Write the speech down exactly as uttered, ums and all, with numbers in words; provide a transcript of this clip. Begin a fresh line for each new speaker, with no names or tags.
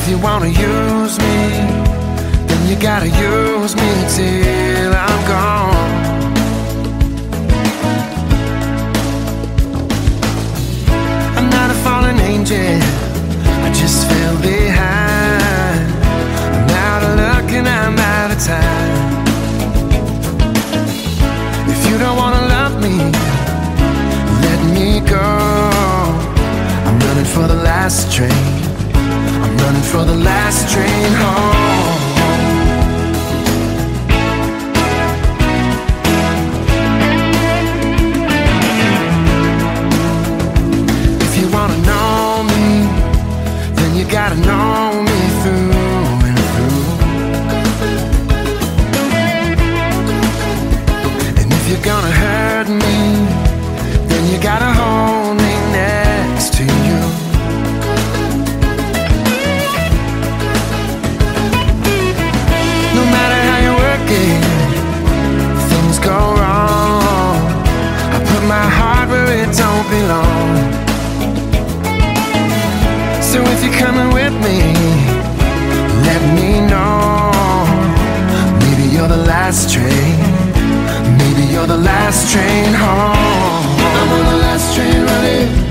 If you wanna use me, then you gotta use me till I'm gone. I'm not a fallen angel, I just fell behind. I'm out of luck and I'm out of time. If you don't wanna love me, let me go. I'm running for the last train, I'm running for the last train home. If you wanna know me, then you gotta know me through and through. And if you're gonna hurt me, then you gotta hold me next to you. No matter how you work it, things go wrong. I put my heart where it don't belong. So if you're coming with me, let me know. Maybe you're the last train, maybe you're the last train home. I'm on the last train running.